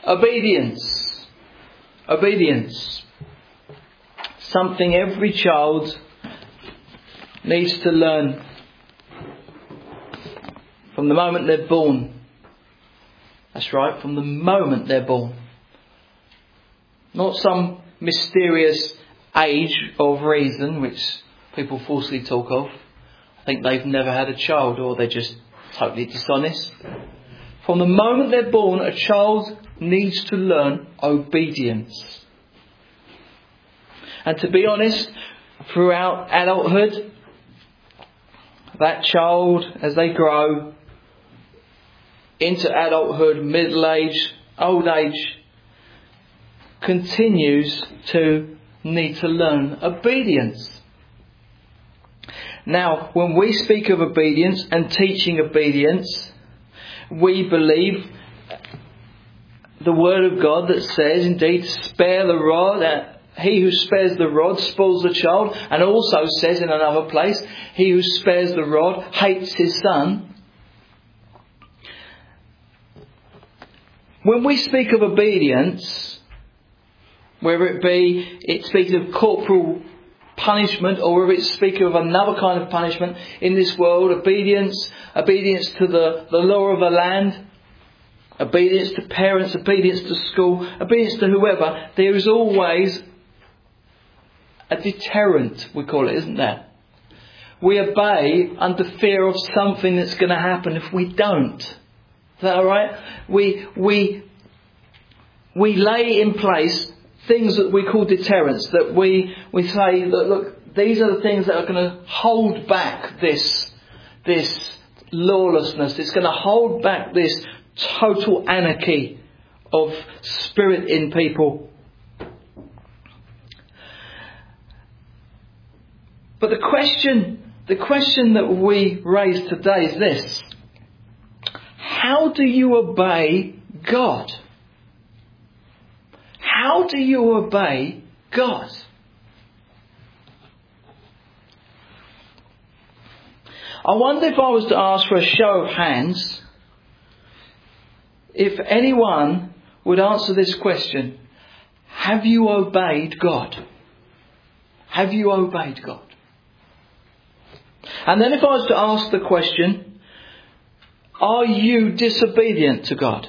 Obedience. Obedience. Something every child needs to learn from the moment they're born. That's right, from the moment they're born. Not some mysterious age of reason, which people falsely talk of. I think they've never had a child, or they're just totally dishonest. From the moment they're born, a child needs to learn obedience. And to be honest, throughout adulthood, that child, as they grow into adulthood, middle age, old age, continues to need to learn obedience. Now, when we speak of obedience and teaching obedience, we believe the word of God that says, indeed, spare the rod. He who spares the rod spoils the child. And also says in another place, he who spares the rod hates his son. When we speak of obedience, whether it speaks of corporal punishment, or whether it's speaking of another kind of punishment in this world, obedience to the law of the land, obedience to parents, obedience to school, obedience to whoever, there is always a deterrent, we call it, isn't there? We obey under fear of something that's going to happen if we don't. Is that alright? We lay in place things that we call deterrents, that we say that, look, these are the things that are going to hold back this lawlessness. It's going to hold back this total anarchy of spirit in people. But the question that we raise today is this: how do you obey God? How do you obey God? I wonder if I was to ask for a show of hands, if anyone would answer this question: have you obeyed God? Have you obeyed God? And then if I was to ask the question, are you disobedient to God?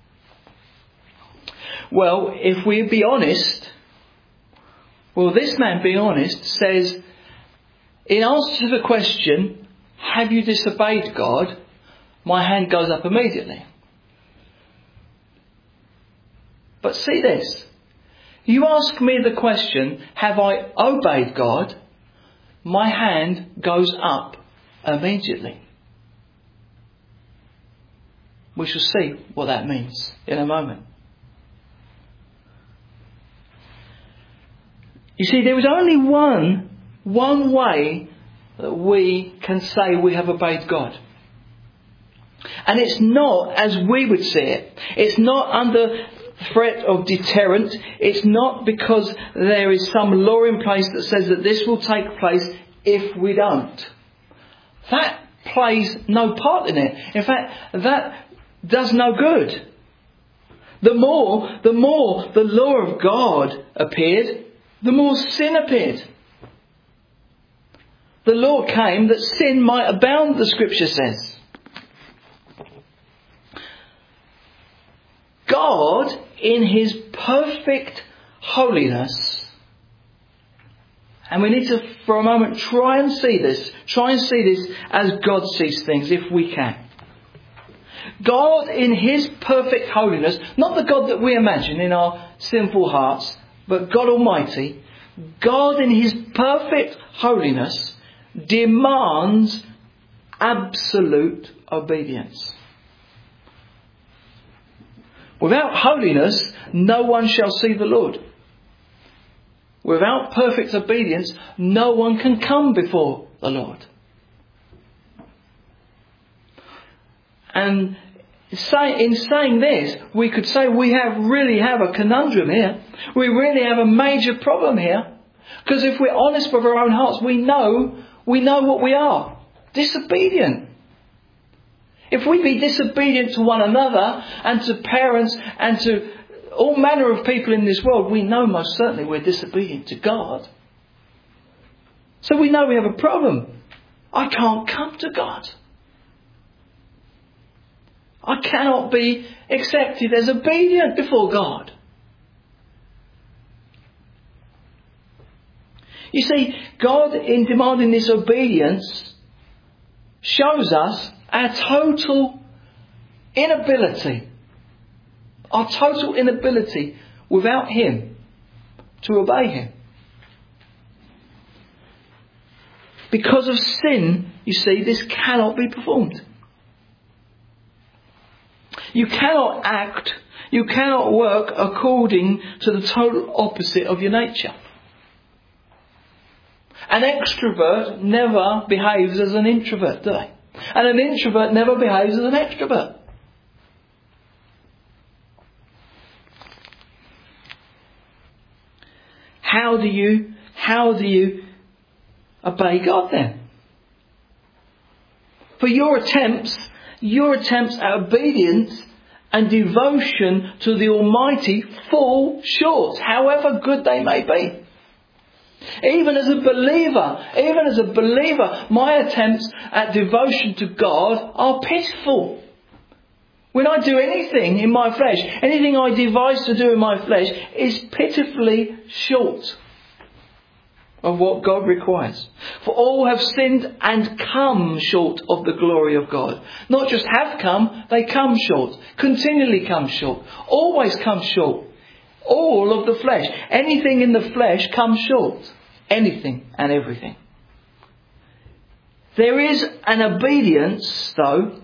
Well, if we be honest, this man being honest says, in answer to the question, have you disobeyed God? My hand goes up immediately. But see this. You ask me the question, have I obeyed God? My hand goes up immediately. We shall see what that means in a moment. You see, there is only one way that we can say we have obeyed God. And it's not as we would see it. It's not under threat of deterrent. It's not because there is some law in place that says that this will take place if we don't. That plays no part in it. In fact, that does no good. The more the law of God appeared, the more sin appeared. The law came that sin might abound, the scripture says. God, in his perfect holiness, and we need to, for a moment, try and see this as God sees things, if we can. God, in his perfect holiness, not the God that we imagine in our sinful hearts, but God Almighty, God in his perfect holiness demands absolute obedience. Without holiness, no one shall see the Lord. Without perfect obedience, no one can come before the Lord. And in saying this, we could say we really have a conundrum here. We really have a major problem here. Because if we're honest with our own hearts, we know what we are. Disobedient. If we be disobedient to one another and to parents and to all manner of people in this world, we know most certainly we're disobedient to God. So we know we have a problem. I can't come to God. I cannot be accepted as obedient before God. You see, God, in demanding this obedience, shows us our total inability. Our total inability without Him to obey Him. Because of sin, you see, this cannot be performed. You cannot act, you cannot work according to the total opposite of your nature. An extrovert never behaves as an introvert, do they? And an introvert never behaves as an extrovert. How do you obey God then? For your attempts at obedience and devotion to the Almighty fall short, however good they may be. Even as a believer, my attempts at devotion to God are pitiful. When I do anything in my flesh, anything I devise to do in my flesh is pitifully short of what God requires. For all have sinned and come short of the glory of God. Not just have come, they come short. Continually come short. Always come short. All of the flesh. Anything in the flesh comes short. Anything and everything. There is an obedience, though.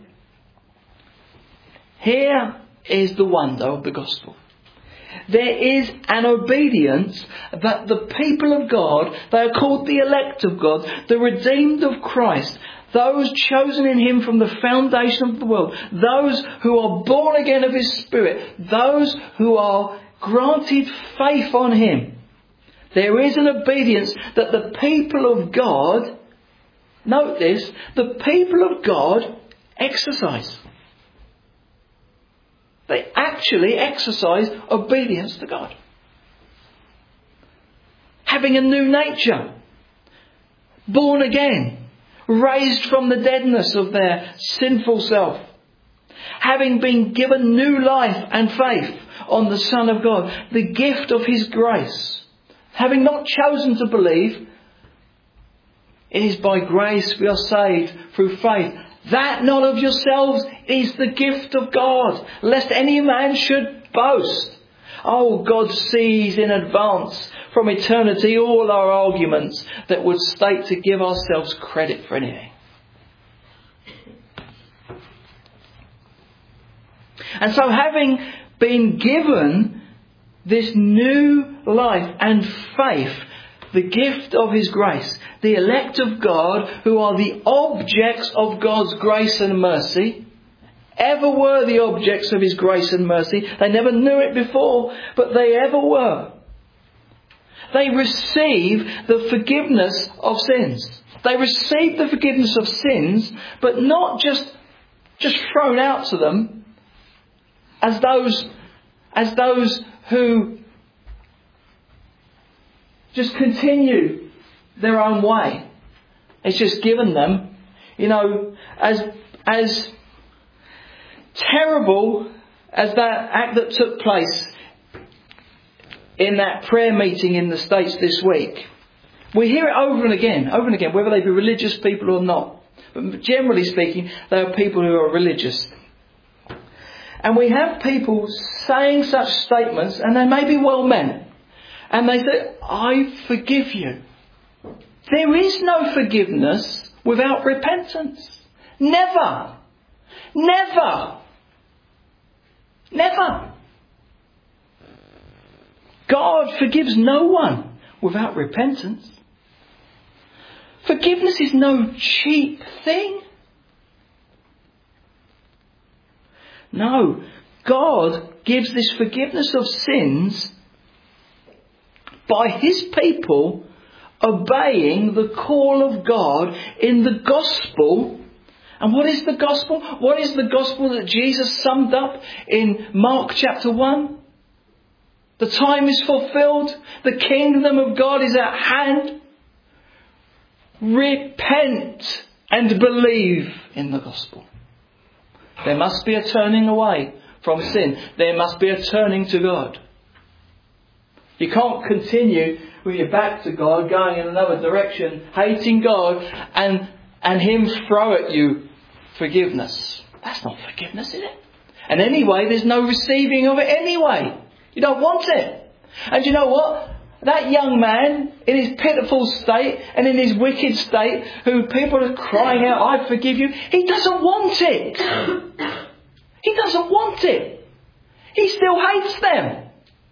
Here is the wonder of the gospel. There is an obedience that the people of God, they are called the elect of God, the redeemed of Christ, those chosen in Him from the foundation of the world, those who are born again of His Spirit, those who are granted faith on Him. There is an obedience that the people of God, note this, the people of God exercise. They actually exercise obedience to God. Having a new nature, born again, raised from the deadness of their sinful self, having been given new life and faith on the Son of God, the gift of His grace, having not chosen to believe, it is by grace we are saved through faith. That not of yourselves is the gift of God, lest any man should boast. Oh, God sees in advance from eternity all our arguments that would state to give ourselves credit for anything. And so having been given this new life and faith, the gift of His grace, the elect of God, who are the objects of God's grace and mercy, ever were the objects of His grace and mercy. They never knew it before, but they ever were. They receive the forgiveness of sins. They receive the forgiveness of sins, but not just thrown out to them as those who just continue their own way. It's just given them, as terrible as that act that took place in that prayer meeting in the States this week. We hear it over and again, whether they be religious people or not. But generally speaking, they are people who are religious. And we have people saying such statements, and they may be well meant. And they say, I forgive you. There is no forgiveness without repentance. Never. Never. Never. God forgives no one without repentance. Forgiveness is no cheap thing. No. God gives this forgiveness of sins by His people obeying the call of God in the gospel. And what is the gospel? What is the gospel that Jesus summed up in Mark chapter 1? The time is fulfilled. The kingdom of God is at hand. Repent and believe in the gospel. There must be a turning away from sin. There must be a turning to God. You can't continue with your back to God, going in another direction, hating God, and Him throw at you forgiveness. That's not forgiveness, is it? And anyway, there's no receiving of it anyway. You don't want it. And you know what? That young man, in his pitiful state and in his wicked state, who people are crying out, I forgive you, he doesn't want it. He doesn't want it. He still hates them.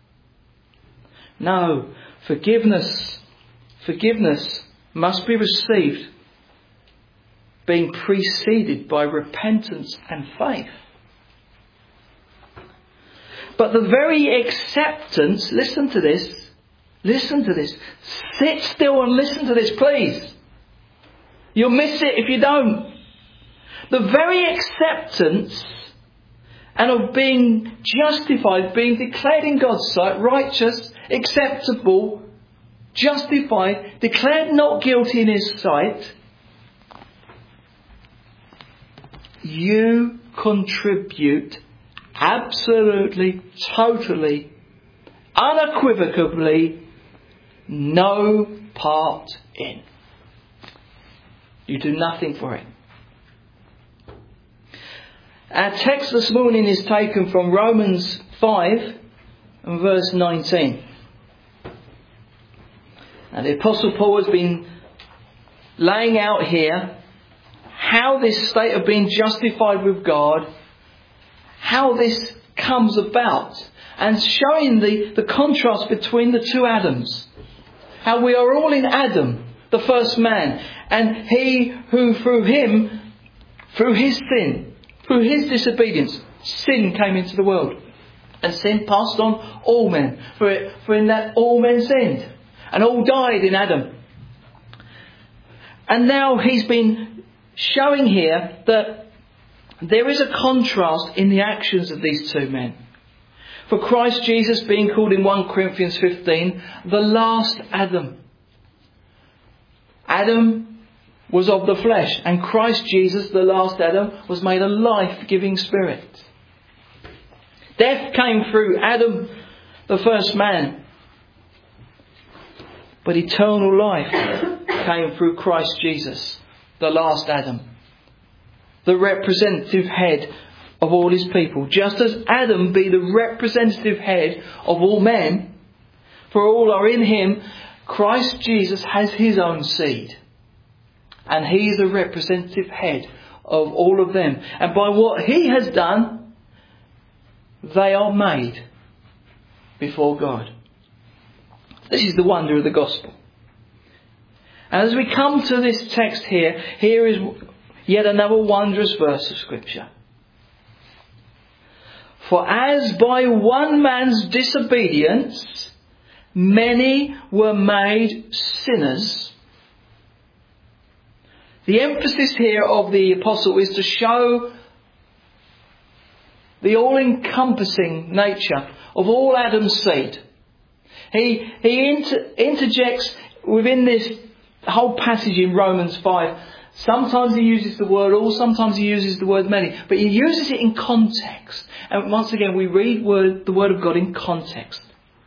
No, forgiveness must be received, being preceded by repentance and faith. But the very acceptance, listen to this. Sit still and listen to this, please. You'll miss it if you don't. The very acceptance and of being justified, being declared in God's sight, righteous, acceptable, justified, declared not guilty in His sight, you contribute absolutely, totally, unequivocally no part in. You do nothing for it. Our text this morning is taken from Romans 5 and verse 19. And the Apostle Paul has been laying out here how this state of being justified with God, how this comes about, and showing the contrast between the two Adams. How we are all in Adam, the first man, and he who through his sin, through his disobedience, sin came into the world. And sin passed on all men. For in that all men sinned. And all died in Adam. And now he's been showing here that there is a contrast in the actions of these two men. For Christ Jesus being called in 1 Corinthians 15, the last Adam. Adam was of the flesh, and Christ Jesus, the last Adam, was made a life-giving spirit. Death came through Adam, the first man. But eternal life came through Christ Jesus, the last Adam. The representative head of all His people. Just as Adam be the representative head of all men, for all are in Him, Christ Jesus has His own seed. And He is the representative head of all of them. And by what He has done, they are made before God. This is the wonder of the gospel. And as we come to this text here is yet another wondrous verse of Scripture. For as by one man's disobedience many were made sinners. The emphasis here of the apostle is to show the all-encompassing nature of all Adam's seed. He interjects within this whole passage in Romans 5. Sometimes he uses the word all, sometimes he uses the word many. But he uses it in context. And once again, we read the word of God in context.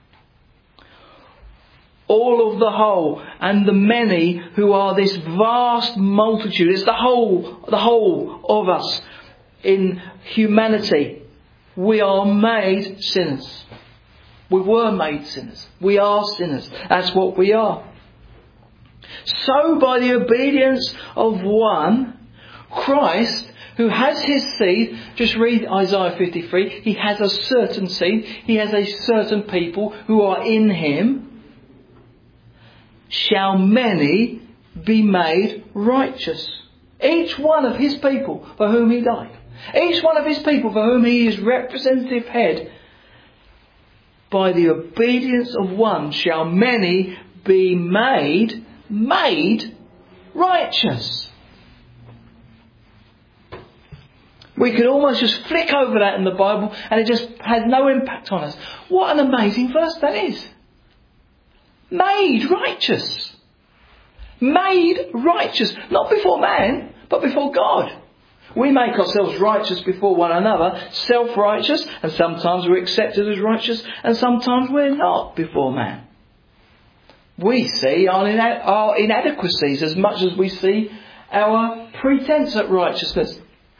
All of the whole and the many who are this vast multitude. It's the whole of us in humanity. We are made sinners. We were made sinners. We are sinners. That's what we are. So by the obedience of one, Christ, who has His seed, just read Isaiah 53, He has a certain seed, He has a certain people who are in Him, shall many be made righteous. Each one of His people for whom He died. Each one of His people for whom He is representative head. By the obedience of one shall many be made righteous. We could almost just flick over that in the Bible and it just had no impact on us. What an amazing verse that is. Made righteous. Made righteous. Not before man, but before God. We make ourselves righteous before one another, self-righteous, and sometimes we're accepted as righteous, and sometimes we're not before man. We see our inadequacies as much as we see our pretense at righteousness.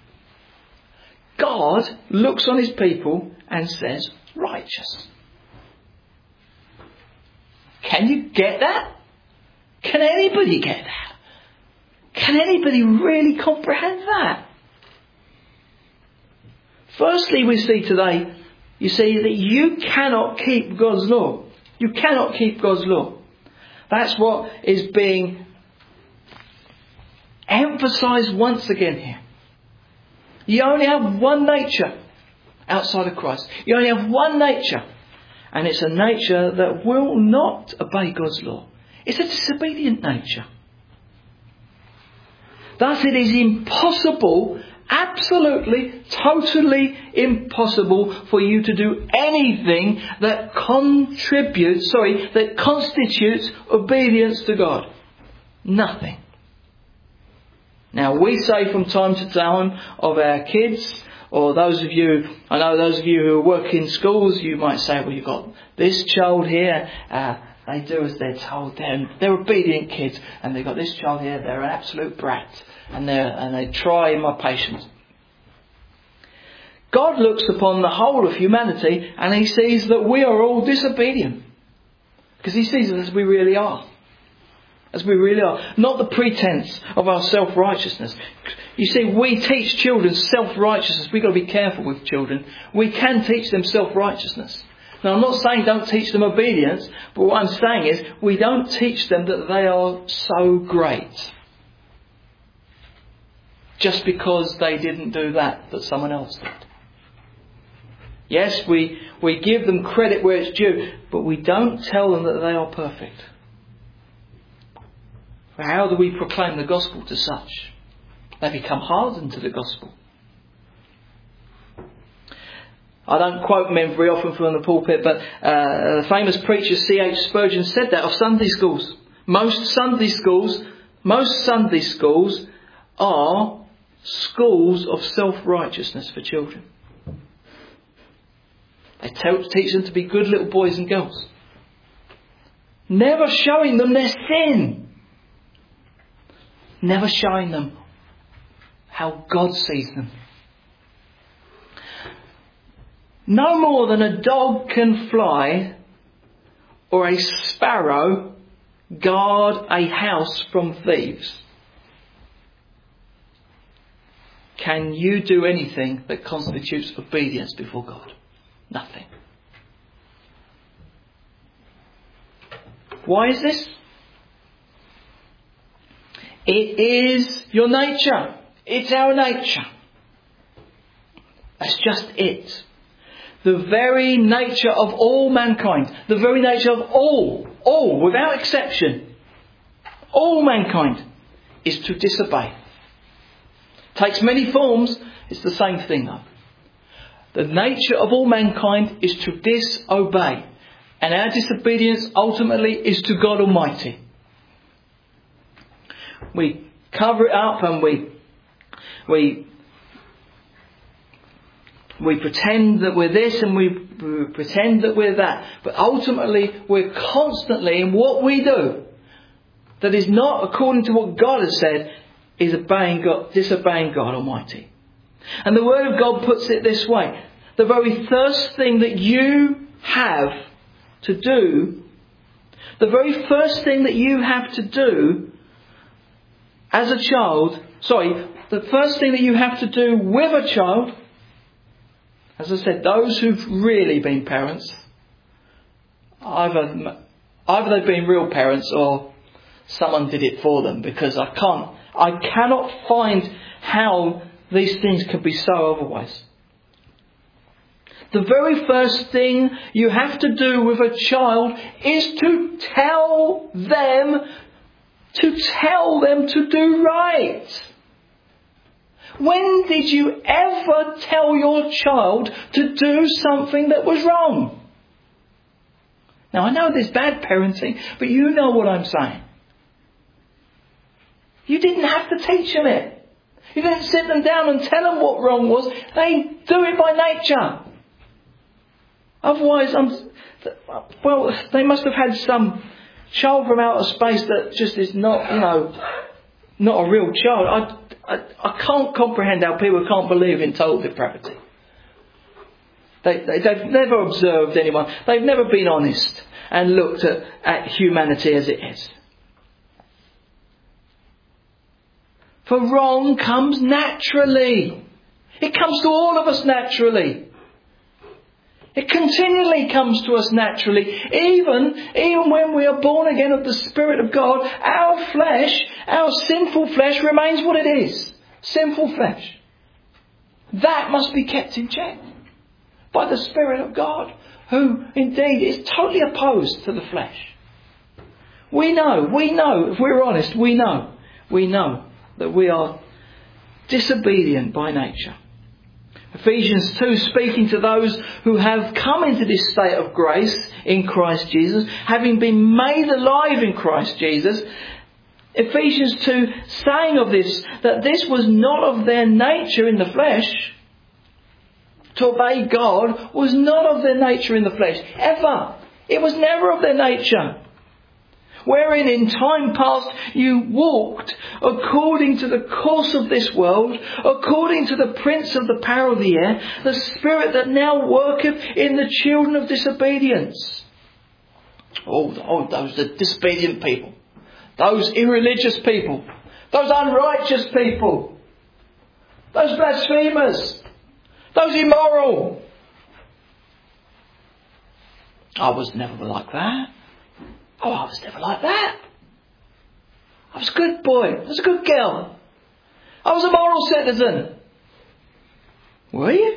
God looks on his people and says, righteous. Can you get that? Can anybody get that? Can anybody really comprehend that? Firstly, we see today, you see that you cannot keep God's law. You cannot keep God's law. That's what is being emphasised once again here. You only have one nature outside of Christ. You only have one nature. And it's a nature that will not obey God's law. It's a disobedient nature. Thus it is impossible, absolutely, totally impossible for you to do anything that constitutes obedience to God. Nothing. Now we say from time to time of our kids, or those of you who work in schools, you might say, well, you've got this child here, they do as they're told, they're obedient kids, and they've got this child here, they're an absolute brat, and they try my patience. God looks upon the whole of humanity and he sees that we are all disobedient. Because he sees us as we really are. As we really are. Not the pretense of our self-righteousness. You see, we teach children self-righteousness. We've got to be careful with children. We can teach them self-righteousness. Now, I'm not saying don't teach them obedience, but what I'm saying is we don't teach them that they are so great. Just because they didn't do that someone else did. Yes, we give them credit where it's due, but we don't tell them that they are perfect. For how do we proclaim the gospel to such? They become hardened to the gospel. I don't quote men very often from the pulpit, but the famous preacher C.H. Spurgeon said that of Sunday schools. Most Sunday schools are schools of self-righteousness for children. They teach them to be good little boys and girls. Never showing them their sin. Never showing them how God sees them. No more than a dog can fly or a sparrow guard a house from thieves. Can you do anything that constitutes obedience before God? Nothing. Why is this? It is your nature. It's our nature. That's just it. The very nature of all mankind. The very nature of all, without exception, all mankind is to disobey. Takes many forms. It's the same thing though. The nature of all mankind is to disobey. And our disobedience ultimately is to God Almighty. We cover it up and we pretend that we're this and we pretend that we're that. But ultimately we're constantly in what we do that is not according to what God has said is disobeying God Almighty. And the Word of God puts it this way. The very first thing that you have to do, the very first thing that you have to do as a child, the first thing that you have to do with a child, as I said, those who've really been parents, either they've been real parents or someone did it for them, because I cannot find how these things could be so otherwise. The very first thing you have to do with a child is to tell them to do right. When did you ever tell your child to do something that was wrong? Now I know there's bad parenting, but you know what I'm saying. You didn't have to teach them it. You didn't sit them down and tell them what wrong was. They do it by nature. Otherwise, they must have had some child from outer space that just is not, not a real child. I can't comprehend how people can't believe in total depravity. They've never observed anyone. They've never been honest and looked at humanity as it is. For wrong comes naturally. It comes to all of us naturally. It continually comes to us naturally. Even when we are born again of the Spirit of God, our flesh, our sinful flesh remains what it is. Sinful flesh. That must be kept in check by the Spirit of God, who indeed is totally opposed to the flesh. We know, if we're honest, we know that we are disobedient by nature. Ephesians 2, speaking to those who have come into this state of grace in Christ Jesus, having been made alive in Christ Jesus. Ephesians 2 saying of this, that this was not of their nature in the flesh. To obey God was not of their nature in the flesh. Ever. It was never of their nature. Wherein in time past you walked according to the course of this world, according to the prince of the power of the air, the spirit that now worketh in the children of disobedience. Those are disobedient people. Those irreligious people. Those unrighteous people. Those blasphemers. Those immoral. I was never like that. I was never like that. I was a good boy. I was a good girl. I was a moral citizen. Were you?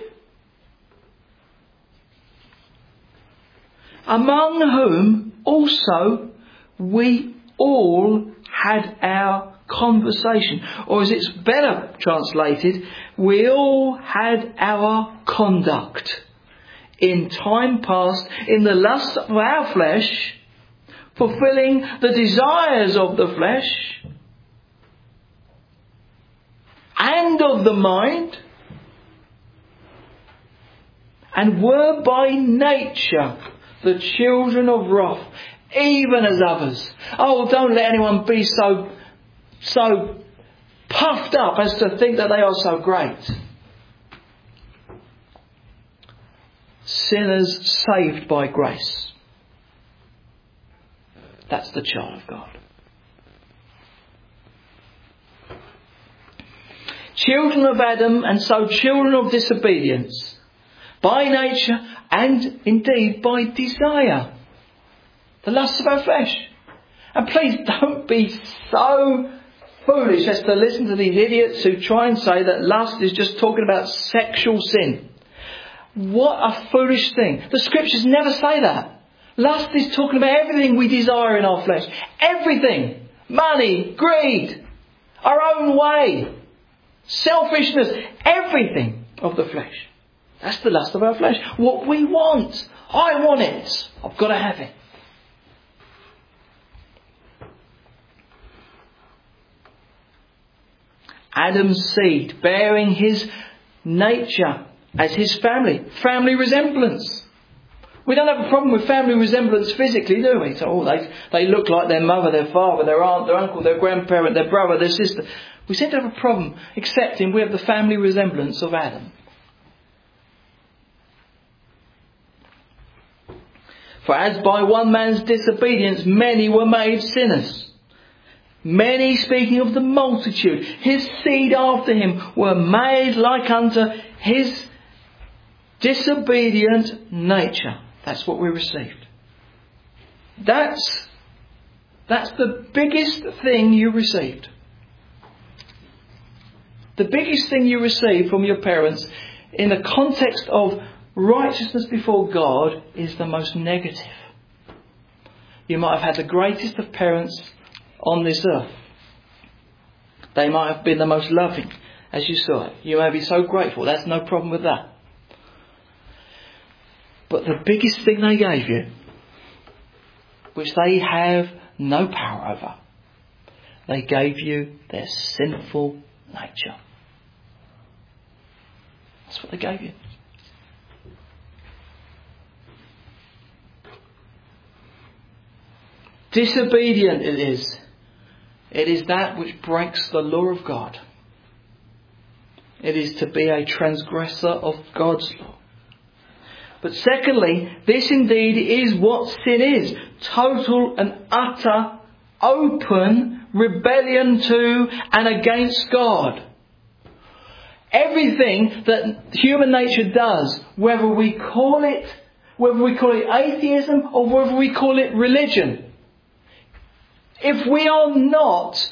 Among whom also we all had our conversation. Or as it's better translated, we all had our conduct. In time past, in the lust of our flesh, fulfilling the desires of the flesh and of the mind, and were by nature the children of wrath, even as others. Oh, don't let anyone be so puffed up as to think that they are so great. Sinners saved by grace. That's the child of God. Children of Adam, and so children of disobedience, by nature and indeed by desire. The lusts of our flesh. And please don't be so foolish as to listen to these idiots who try and say that lust is just talking about sexual sin. What a foolish thing. The scriptures never say that. Lust is talking about everything we desire in our flesh. Everything. Money, greed, our own way, selfishness, everything of the flesh. That's the lust of our flesh. What we want. I want it. I've got to have it. Adam's seed bearing his nature as his family resemblance. We don't have a problem with family resemblance physically, do we? So they look like their mother, their father, their aunt, their uncle, their grandparent, their brother, their sister. We seem to have a problem accepting we have the family resemblance of Adam. For as by one man's disobedience many were made sinners. Many, speaking of the multitude, his seed after him were made like unto his disobedient nature. That's what we received. That's the biggest thing you received. The biggest thing you received from your parents in the context of righteousness before God is the most negative. You might have had the greatest of parents on this earth. They might have been the most loving as you saw it. You may be so grateful. That's no problem with that. But the biggest thing they gave you, which they have no power over, they gave you their sinful nature. That's what they gave you. Disobedient it is. It is that which breaks the law of God. It is to be a transgressor of God's law. But secondly, this indeed is what sin is. Total and utter, open rebellion to and against God. Everything that human nature does, whether we call it atheism or whether we call it religion, if we are not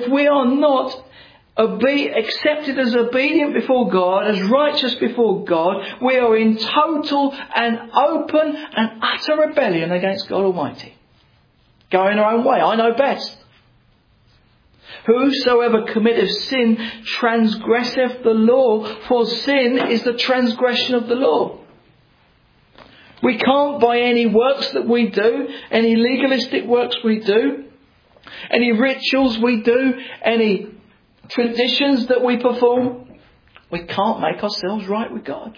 accepted as obedient before God, as righteous before God, we are in total and open and utter rebellion against God Almighty. Going our own way. I know best. Whosoever committeth sin transgresseth the law, for sin is the transgression of the law. We can't, by any works that we do, any legalistic works we do, any rituals we do, any traditions that we perform, we can't make ourselves right with God.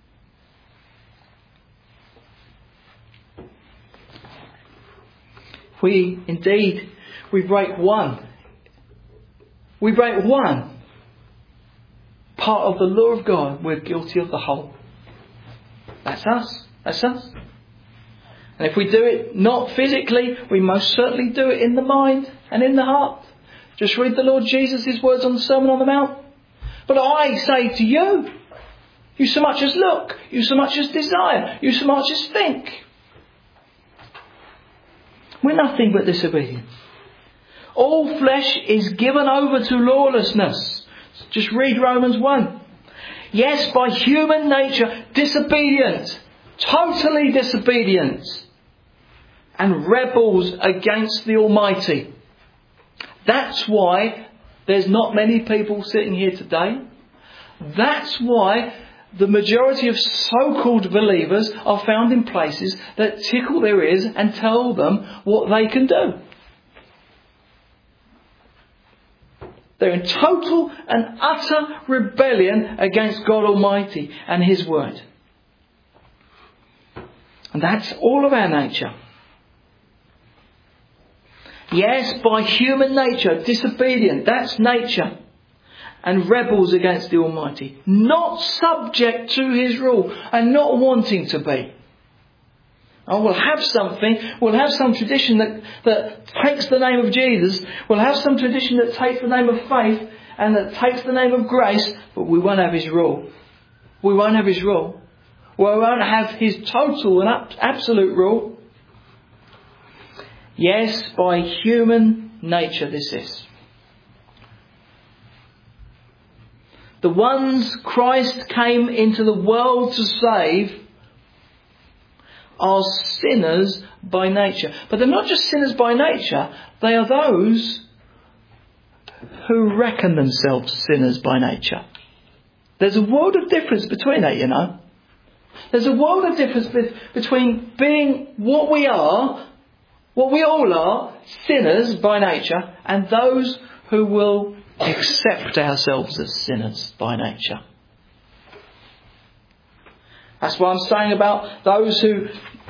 We break one part of the law of God, we're guilty of the whole. That's us. And if we do it not physically, we most certainly do it in the mind and in the heart. Just read the Lord Jesus' words on the Sermon on the Mount. But I say to you, you so much as look, you so much as desire, you so much as think. We're nothing but disobedience. All flesh is given over to lawlessness. Just read Romans 1. Yes, by human nature, disobedient. Totally disobedient. And rebels against the Almighty. That's why there's not many people sitting here today. That's why the majority of so-called believers are found in places that tickle their ears and tell them what they can do. They're in total and utter rebellion against God Almighty and His Word. And that's all of our nature. Yes, by human nature, disobedient, that's nature. And rebels against the Almighty. Not subject to His rule and not wanting to be. And we'll have some tradition that takes the name of Jesus. We'll have some tradition that takes the name of faith and that takes the name of grace, but we won't have His rule. We won't have His rule. We won't have His total and absolute rule. Yes, by human nature this is. The ones Christ came into the world to save are sinners by nature. But they're not just sinners by nature, they are those who reckon themselves sinners by nature. There's a world of difference between that, you know. There's a world of difference between being what we are, what we all are, sinners by nature, and those who will accept ourselves as sinners by nature. That's what I'm saying about those who,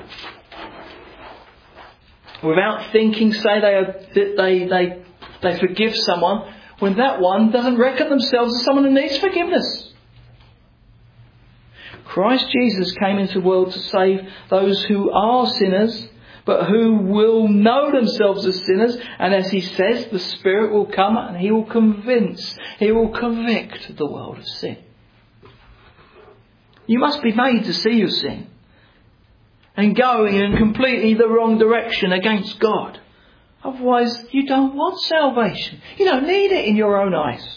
without thinking, say they forgive someone, when that one doesn't reckon themselves as someone who needs forgiveness. Christ Jesus came into the world to save those who are sinners, but who will know themselves as sinners. And as He says, the Spirit will come and He will convince, He will convict the world of sin. You must be made to see your sin and going in completely the wrong direction against God. Otherwise, you don't want salvation. You don't need it in your own eyes.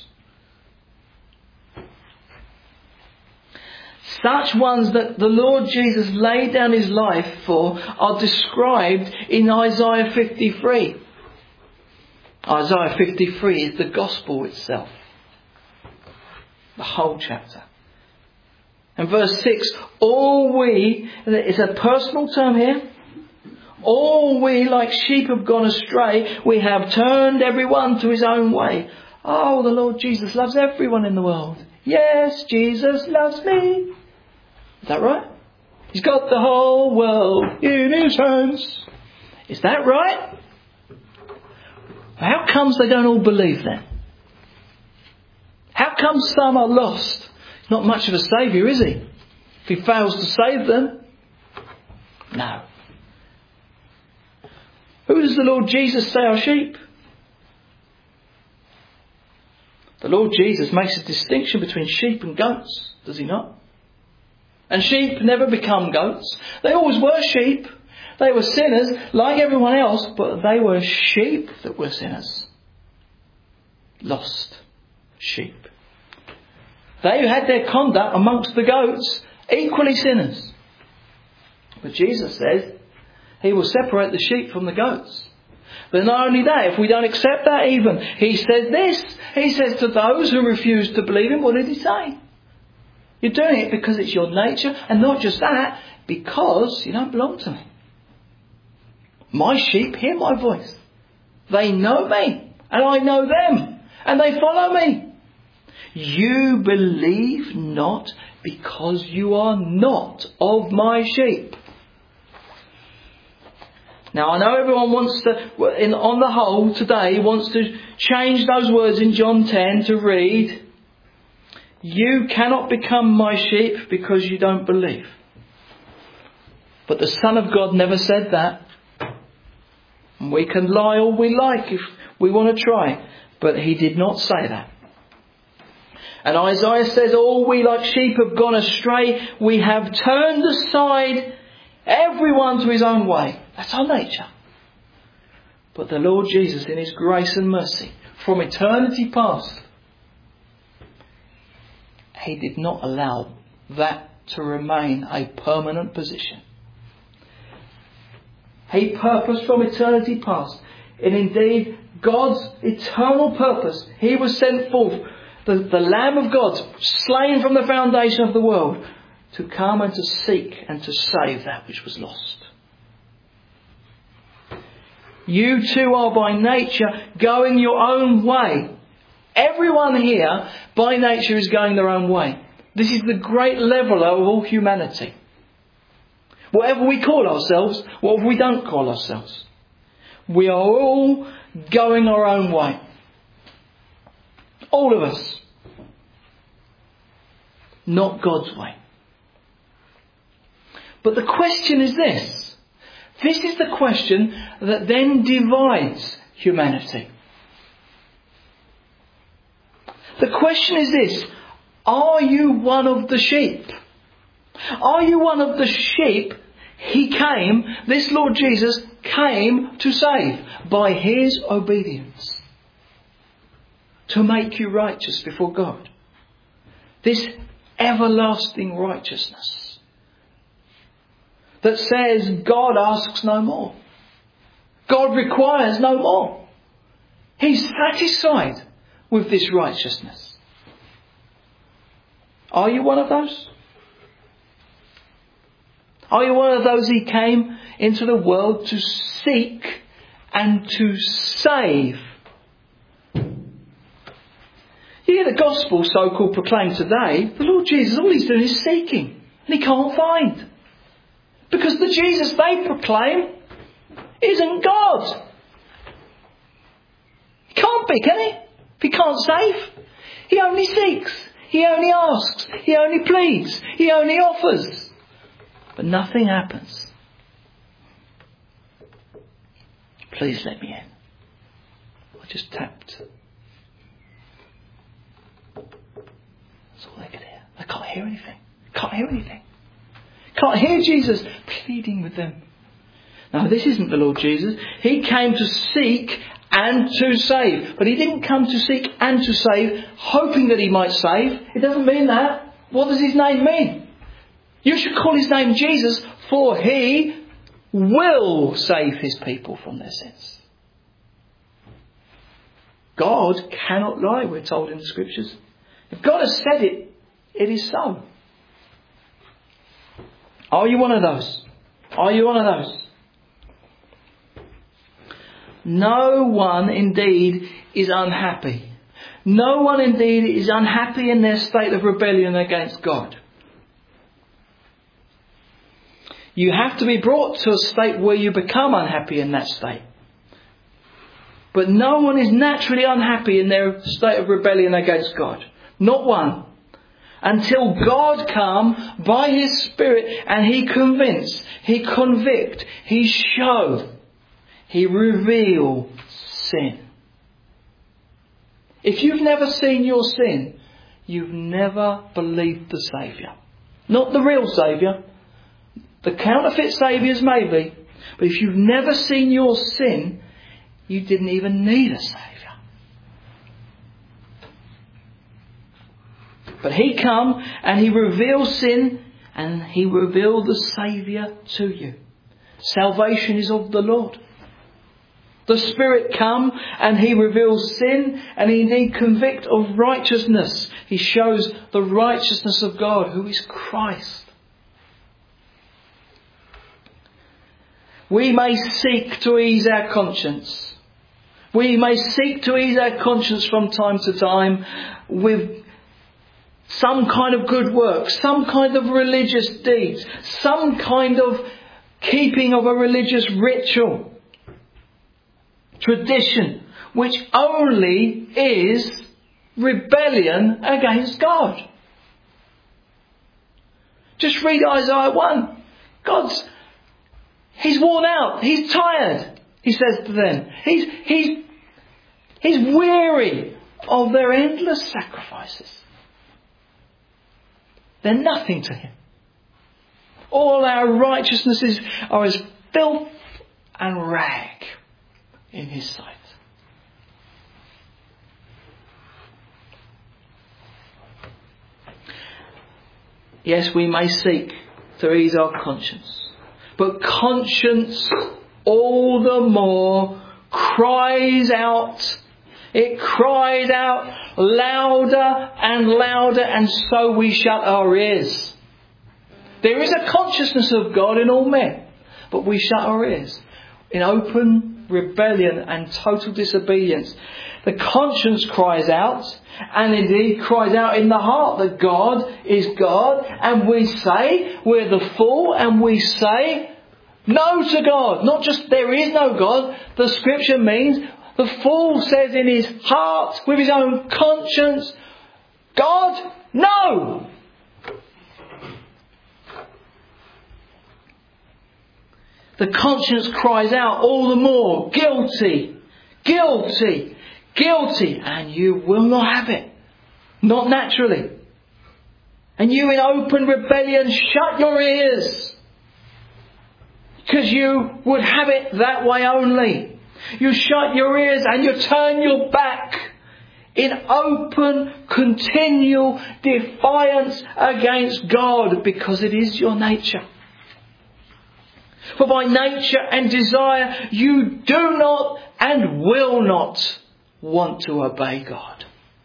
Such ones that the Lord Jesus laid down His life for are described in Isaiah 53. Isaiah 53 is the gospel itself. The whole chapter. And verse 6, all we, it's a personal term here. All we like sheep have gone astray. We have turned everyone to his own way. Oh, the Lord Jesus loves everyone in the world. Yes, Jesus loves me. Is that right? He's got the whole world in his hands. Is that right? How comes they don't all believe then? How come some are lost? He's not much of a saviour, is he? If he fails to save them. No. Who does the Lord Jesus say are sheep? The Lord Jesus makes a distinction between sheep and goats, does he not? And sheep never become goats. They always were sheep. They were sinners like everyone else, but they were sheep that were sinners. Lost sheep. They had their conduct amongst the goats, equally sinners. But Jesus says he will separate the sheep from the goats. But not only that, if we don't accept that even, he says this. He says to those who refuse to believe him, what did he say? You're doing it because it's your nature, and not just that, because you don't belong to me. My sheep hear my voice. They know me, and I know them, and they follow me. You believe not because you are not of my sheep. Now I know everyone wants to, on the whole today, wants to change those words in John 10 to read, you cannot become my sheep because you don't believe. But the Son of God never said that. And we can lie all we like if we want to try. But he did not say that. And Isaiah says, all we like sheep have gone astray. We have turned aside everyone to his own way. That's our nature. But the Lord Jesus, in his grace and mercy, from eternity past, he did not allow that to remain a permanent position. He purposed from eternity past. And indeed, God's eternal purpose, he was sent forth, the Lamb of God, slain from the foundation of the world, to come and to seek and to save that which was lost. You too are by nature going your own way. Everyone here by nature is going their own way. This is the great leveller of all humanity. Whatever we call ourselves, whatever we don't call ourselves, we are all going our own way. All of us. Not God's way. But the question is this. This is the question that then divides humanity. The question is this. Are you one of the sheep? Are you one of the sheep he came, this Lord Jesus, came to save by his obedience? To make you righteous before God. This everlasting righteousness that says God asks no more. God requires no more. He's satisfied with this righteousness. Are you one of those? Are you one of those he came into the world to seek and to save? You hear the gospel so-called proclaimed today, the Lord Jesus, all he's doing is seeking. And he can't find. Because the Jesus they proclaim isn't God. He can't be, can he? If he can't save. He only seeks. He only asks. He only pleads. He only offers. But nothing happens. Please let me in. I just tapped. That's all they could hear. They can't hear anything. Can't hear anything. Can't hear Jesus pleading with them. Now this isn't the Lord Jesus. He came to seek and to save. But he didn't come to seek and to save, hoping that he might save. It doesn't mean that. What does his name mean? You should call his name Jesus, for he will save his people from their sins. God cannot lie, we're told in the scriptures. If God has said it, it is so. Are you one of those? Are you one of those? No one indeed is unhappy. No one indeed is unhappy in their state of rebellion against God. You have to be brought to a state where you become unhappy in that state. But no one is naturally unhappy in their state of rebellion against God. Not one. Until God come by His Spirit and He convince, He convict, He show, He reveal sin. If you've never seen your sin, you've never believed the Saviour. Not the real Saviour. The counterfeit saviours maybe. But if you've never seen your sin, you didn't even need a Saviour. But He come and He revealed sin and He revealed the Saviour to you. Salvation is of the Lord. The Spirit come and He reveals sin and He indeed convict of righteousness. He shows the righteousness of God, who is Christ. We may seek to ease our conscience. We may seek to ease our conscience from time to time with some kind of good work, some kind of religious deeds, some kind of keeping of a religious ritual, tradition, which only is rebellion against God. Just read Isaiah 1. He's worn out. He's tired. He says to them. He's weary of their endless sacrifices. They're nothing to Him. All our righteousnesses are as filth and rag in His sight. Yes, we may seek to ease our conscience. But conscience all the more cries out. It cries out louder and louder, and so we shut our ears. There is a consciousness of God in all men, but we shut our ears in open rebellion and total disobedience. The conscience cries out, and indeed cries out in the heart that God is God, and we say we're the fool, and we say no to God. Not just there is no God. The Scripture means the fool says in his heart, with his own conscience, God, no! The conscience cries out all the more, guilty, guilty, guilty, and you will not have it. Not naturally. And you in open rebellion shut your ears, because you would have it that way only. You shut your ears and you turn your back in open, continual defiance against God, because it is your nature. For by nature and desire you do not and will not want to obey God.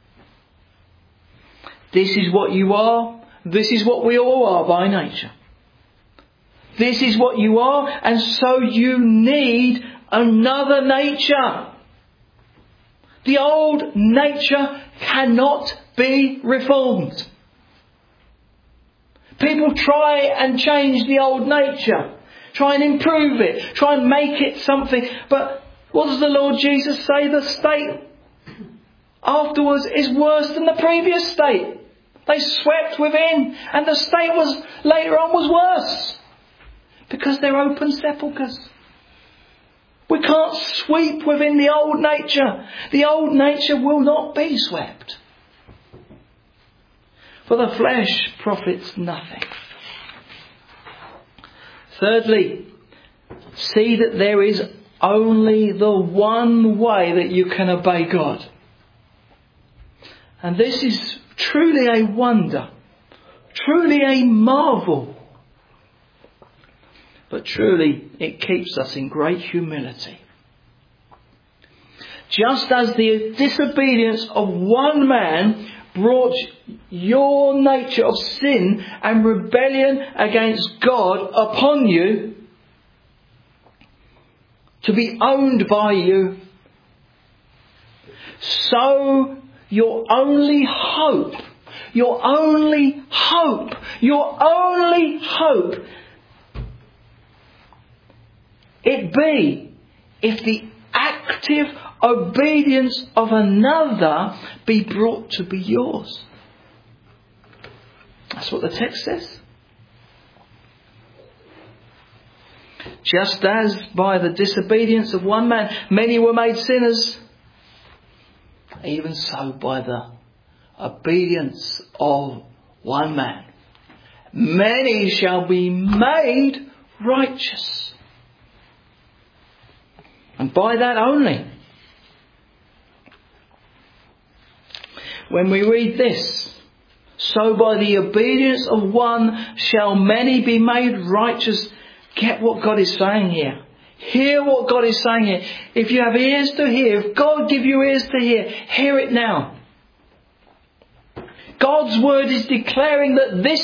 This is what you are. This is what we all are by nature. This is what you are, and so you need another nature. The old nature cannot be reformed. People try and change the old nature. Try and improve it. Try and make it something. But what does the Lord Jesus say? The state afterwards is worse than the previous state. They swept within, and the state was later on was worse. Because they're open sepulchres. We can't sweep within the old nature. The old nature will not be swept. For the flesh profits nothing. Thirdly, see that there is only the one way that you can obey God. And this is truly a wonder, truly a marvel. But truly it keeps us in great humility. Just as the disobedience of one man brought your nature of sin and rebellion against God upon you, to be owned by you. So your only hope, it be if the active obedience of another be brought to be yours. That's what the text says. Just as by the disobedience of one man many were made sinners, even so by the obedience of one man many shall be made righteous. And by that only. When we read this, so by the obedience of one shall many be made righteous, get what God is saying here. Hear what God is saying here. If you have ears to hear, if God give you ears to hear it now. God's word is declaring that this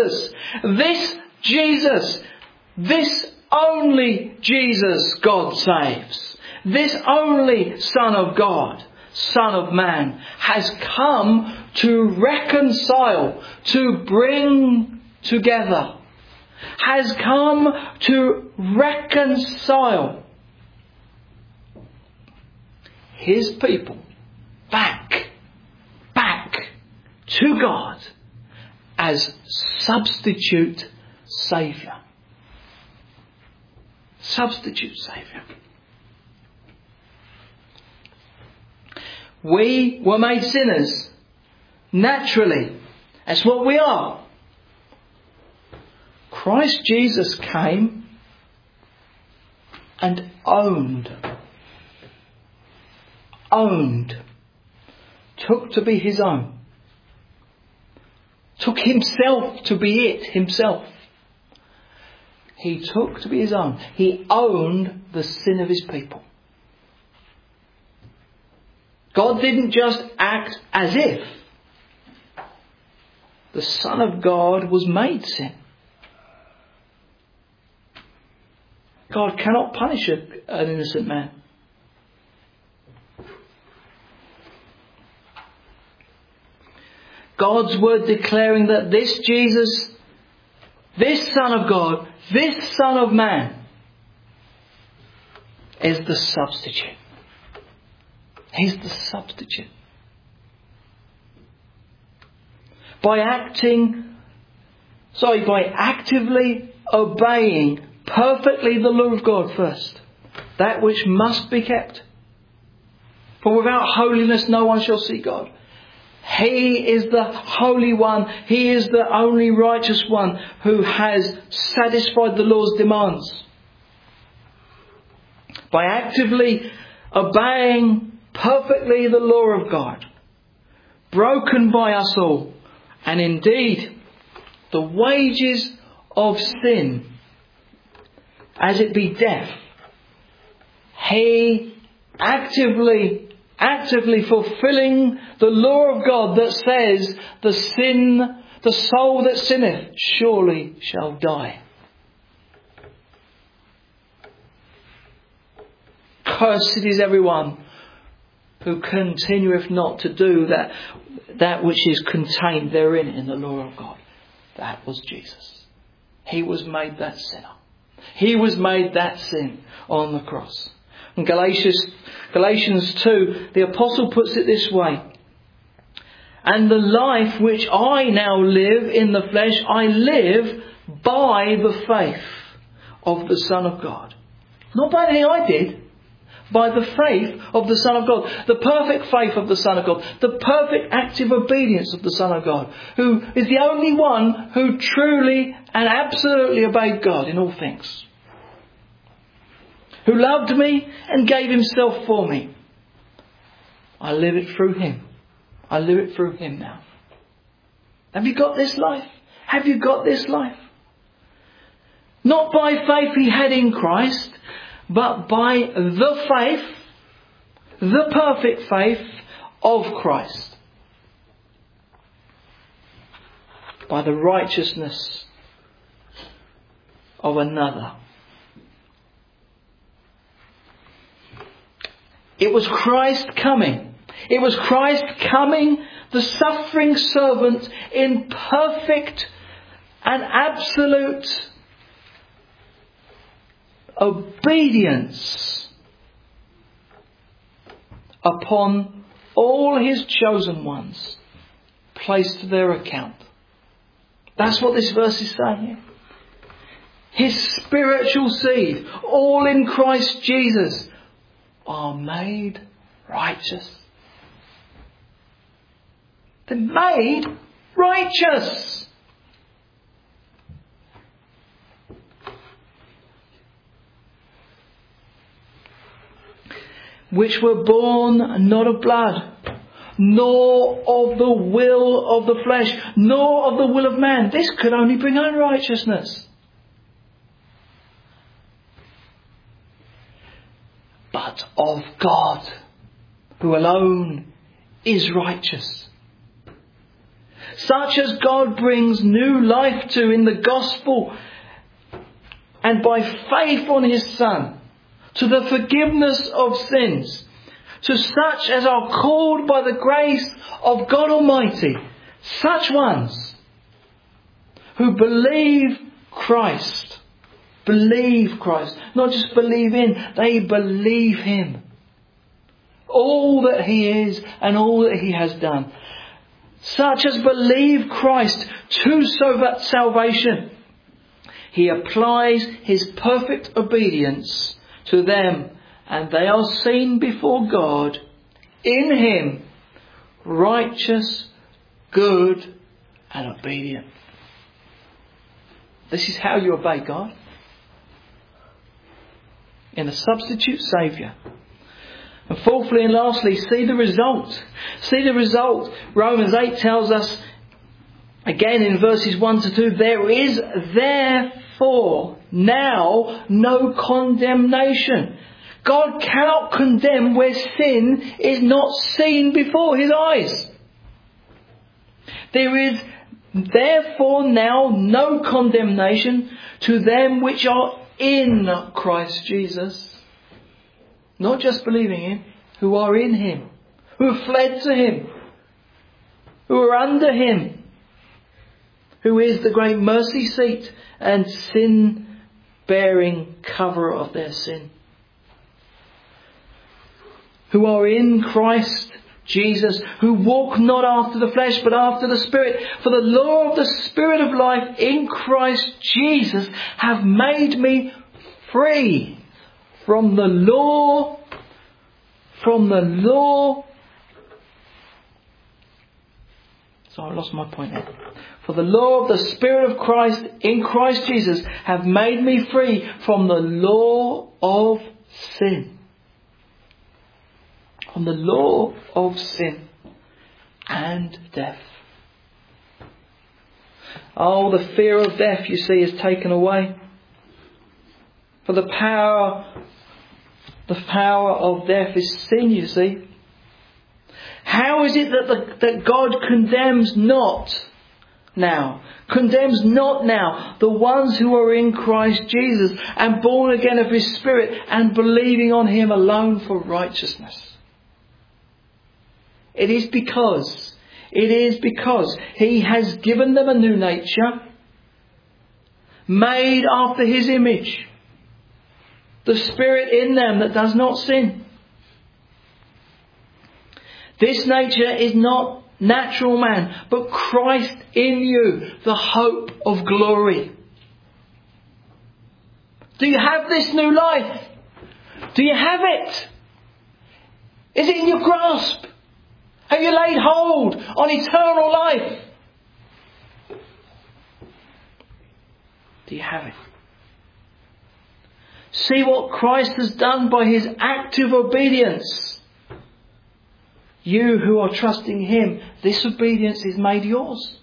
only Jesus God saves. This only Son of God, Son of Man, has come to reconcile, to bring together, has come to reconcile His people back to God as substitute Saviour. Substitute Saviour. We were made sinners. Naturally. That's what we are. Christ Jesus came and owned, took to be His own, took Himself to be it Himself. He took to be His own. He owned the sin of His people. God didn't just act as if. The Son of God was made sin. God cannot punish an innocent man. God's word declaring that this Jesus, this Son of God, this Son of Man, is the substitute. He's the substitute. By actively obeying perfectly the law of God first, that which must be kept. For without holiness no one shall see God. He is the Holy One. He is the only righteous one who has satisfied the law's demands. By actively obeying perfectly the law of God, broken by us all, and indeed the wages of sin, as it be death, He actively fulfilling the law of God that says the soul that sinneth surely shall die. Cursed is everyone who continueth not to do that which is contained therein in the law of God. That was Jesus. He was made that sinner. He was made that sin on the cross. In Galatians 2, the apostle puts it this way. And the life which I now live in the flesh, I live by the faith of the Son of God. Not by anything I did. By the faith of the Son of God. The perfect faith of the Son of God. The perfect active obedience of the Son of God. Who is the only one who truly and absolutely obeyed God in all things. Who loved me and gave Himself for me. I live it through Him. I live it through Him now. Have you got this life? Have you got this life? Not by faith he had in Christ, but by the faith, the perfect faith of Christ. by the righteousness of another. It was Christ coming. It was Christ coming, the suffering servant, in perfect and absolute obedience upon all his chosen ones, placed to their account. That's what this verse is saying. His spiritual seed, all in Christ Jesus, are made righteous. They're made righteous. Which were born not of blood, nor of the will of the flesh, nor of the will of man. This could only bring unrighteousness. But of God, who alone is righteous. Such as God brings new life to in the gospel, and by faith on his Son, to the forgiveness of sins, to such as are called by the grace of God Almighty, such ones who believe Christ. Believe Christ. Not just believe in, they believe him. All that he is and all that he has done. Such as believe Christ to salvation. He applies his perfect obedience to them, and they are seen before God in him, righteous, good, and obedient. This is how you obey God. In a substitute Saviour. And fourthly and lastly, see the result. See the result. Romans 8 tells us, again in verses 1 to 2, there is therefore now no condemnation. God cannot condemn where sin is not seen before his eyes. There is therefore now no condemnation to them which are in Christ Jesus. Not just believing him, who are in him, who have fled to him, who are under him, who is the great mercy seat and sin-bearing cover of their sin. Who are in Christ Jesus, who walk not after the flesh but after the Spirit. For the law of the Spirit of life in Christ Jesus have made me free from the law. Sorry, I lost my point there. For the law of the Spirit of Christ in Christ Jesus have made me free from the law of sin. From the law of sin and death. Oh, the fear of death, you see, is taken away. For the power of death is sin, you see. How is it that God condemns not now? Condemns not now the ones who are in Christ Jesus and born again of his Spirit and believing on him alone for righteousness. It is because he has given them a new nature, made after his image. The Spirit in them that does not sin. This nature is not natural man, but Christ in you, the hope of glory. Do you have this new life? Do you have it? Is it in your grasp? Have you laid hold on eternal life? Do you have it? See what Christ has done by his active obedience. You who are trusting him, this obedience is made yours.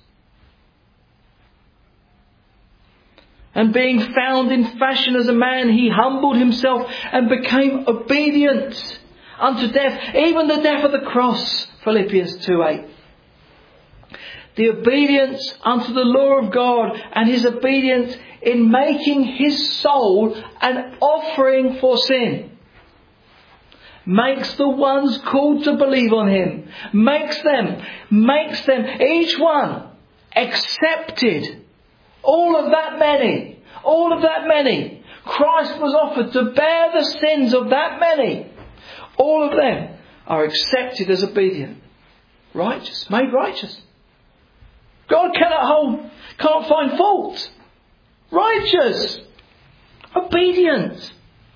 And being found in fashion as a man, he humbled himself and became obedient unto death, even the death of the cross. Philippians 2:8. the obedience unto the law of God and his obedience in making his soul an offering for sin, makes the ones called to believe on him, makes them, each one, accepted. All of that many. Christ was offered to bear the sins of that many. All of them are accepted as obedient. Righteous, made righteous. God can't find fault. Righteous. Obedient.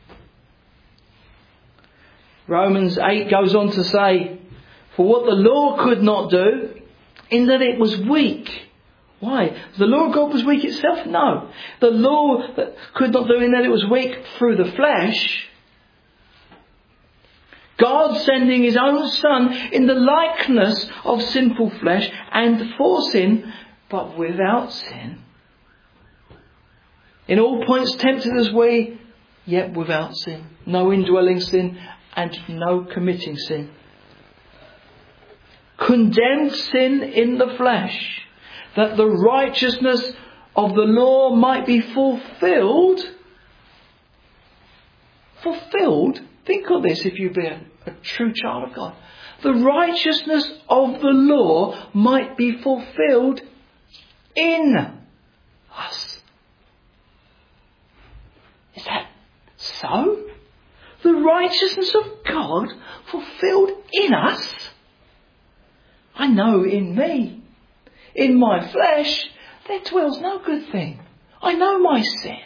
Romans 8 goes on to say, for what the law could not do, in that it was weak. Why? The law of God was weak itself? No. The law that could not do, in that it was weak through the flesh. God sending his own Son in the likeness of sinful flesh and for sin, but without sin. In all points tempted as we, yet without sin. No indwelling sin and no committing sin. Condemned sin in the flesh, that the righteousness of the law might be fulfilled. Fulfilled? Think of this if you be a true child of God. The righteousness of the law might be fulfilled in us. Is that so? The righteousness of God fulfilled in us? I know in me, in my flesh, there dwells no good thing. I know my sin.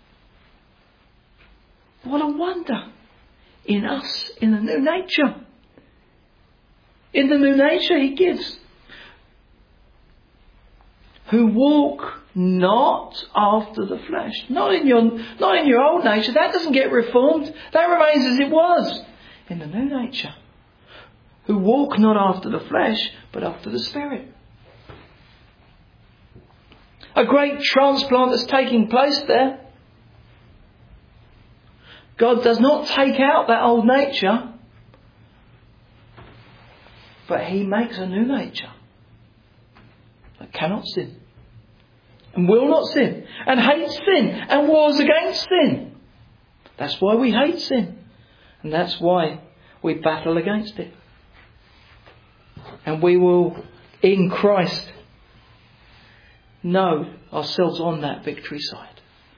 What a wonder. In us, in the new nature. In the new nature he gives. Who walk not after the flesh. Not in your old nature. That doesn't get reformed. That remains as it was. In the new nature. Who walk not after the flesh, but after the Spirit. A great transplant that's taking place there. God does not take out that old nature, but he makes a new nature that cannot sin and will not sin and hates sin and wars against sin. That's why we hate sin, and that's why we battle against it. And we will, in Christ, know ourselves on that victory side.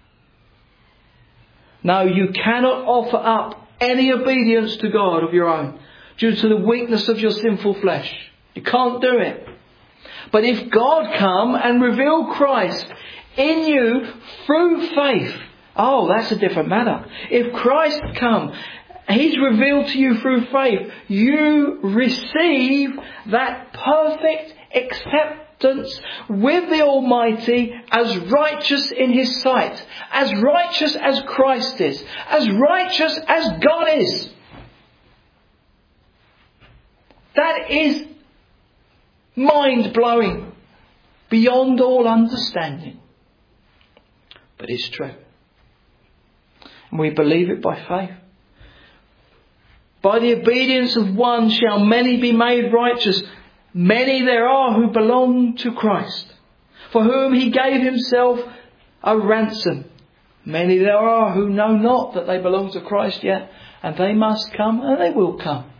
No, you cannot offer up any obedience to God of your own due to the weakness of your sinful flesh. You can't do it. But if God come and reveal Christ in you through faith, oh, that's a different matter. If Christ come, he's revealed to you through faith, you receive that perfect acceptance with the Almighty as righteous in his sight, as righteous as Christ is, as righteous as God is. That is mind-blowing, beyond all understanding. But it's true. And we believe it by faith. By the obedience of one shall many be made righteous. Many there are who belong to Christ, for whom he gave himself a ransom. Many there are who know not that they belong to Christ yet, and they must come, and they will come.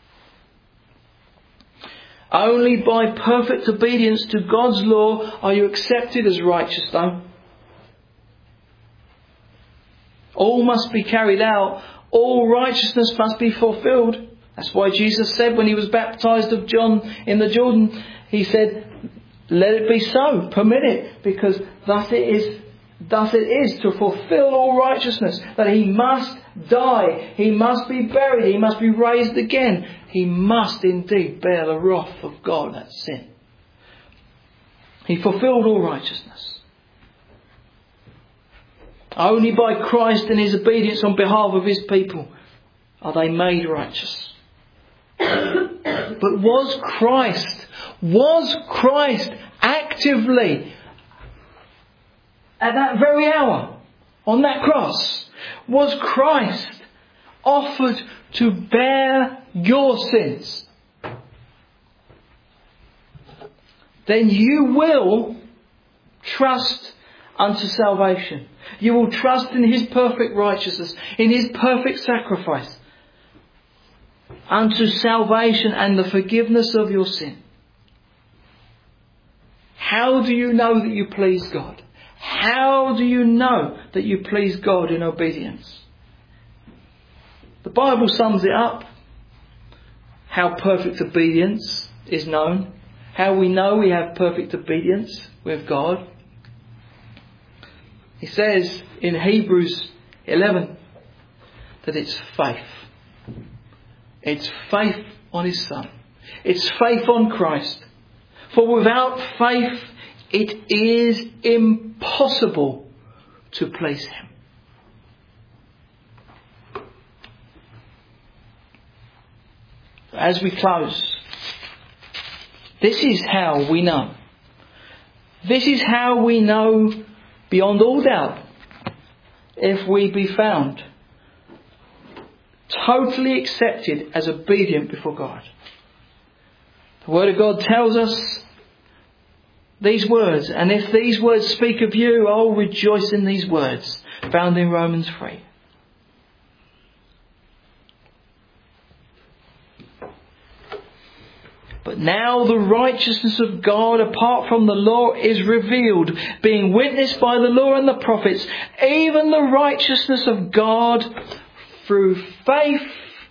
Only by perfect obedience to God's law are you accepted as righteous, though. All must be carried out. All righteousness must be fulfilled. That's why Jesus said when he was baptized of John in the Jordan, he said, let it be so, permit it, because thus it is to fulfill all righteousness, that he must die, he must be buried, he must be raised again. He must indeed bear the wrath of God at sin. He fulfilled all righteousness. Only by Christ and his obedience on behalf of his people are they made righteous. But was Christ actively at that very hour on that cross, was Christ offered to bear your sins? then you will trust unto salvation. You will trust in His perfect righteousness, in His perfect sacrifice, unto salvation and the forgiveness of your sin. How do you know that you please God? How do you know that you please God in obedience? The Bible sums it up. How perfect obedience is known. How we know we have perfect obedience with God. He says in Hebrews 11 that it's faith. It's faith on His Son. It's faith on Christ. For without faith it is impossible to please Him. As we close, this is how we know. This is how we know beyond all doubt if we be found totally accepted as obedient before God. The Word of God tells us these words, and if these words speak of you, I'll rejoice in these words, found in Romans 3. But now the righteousness of God apart from the law is revealed, being witnessed by the law and the prophets, even the righteousness of God through faith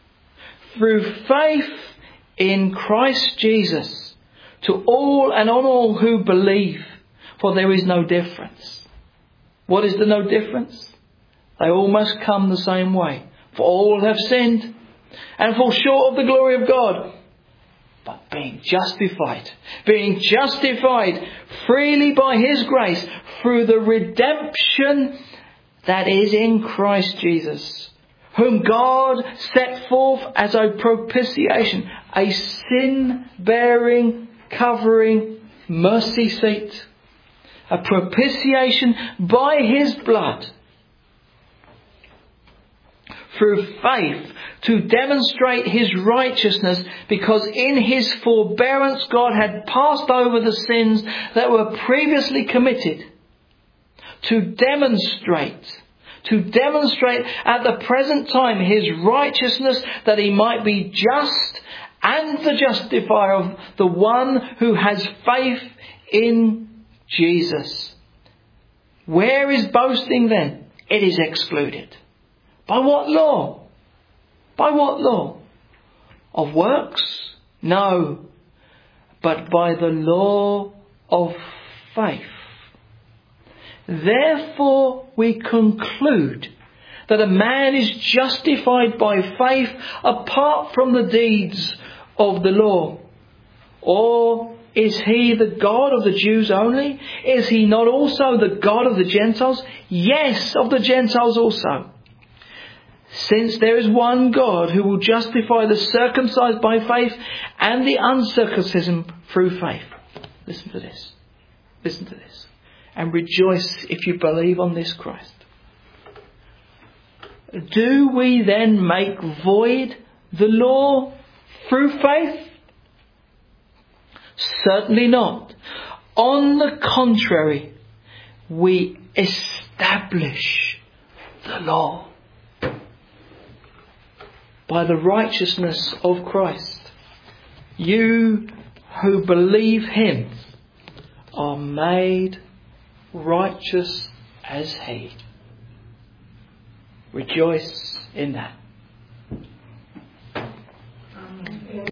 in Christ Jesus, to all and on all who believe, for there is no difference. What is the no difference? They all must come the same way. For all have sinned and fall short of the glory of God. But being justified freely by His grace through the redemption that is in Christ Jesus, whom God set forth as a propitiation, a sin-bearing, covering mercy seat, a propitiation by His blood, through faith, to demonstrate His righteousness, because in His forbearance God had passed over the sins that were previously committed, to demonstrate at the present time His righteousness, that He might be just and the justifier of the one who has faith in Jesus. Where is boasting then? It is excluded. By what law? By what law? Of works? No, but by the law of faith. Therefore we conclude that a man is justified by faith apart from the deeds of the law. Or is He the God of the Jews only? Is He not also the God of the Gentiles? Yes, of the Gentiles also. Since there is one God who will justify the circumcised by faith and the uncircumcision through faith. Listen to this. Listen to this. And rejoice if you believe on this Christ. Do we then make void the law through faith? Certainly not. On the contrary, we establish the law. By the righteousness of Christ, you who believe Him are made righteous as He. Rejoice in that.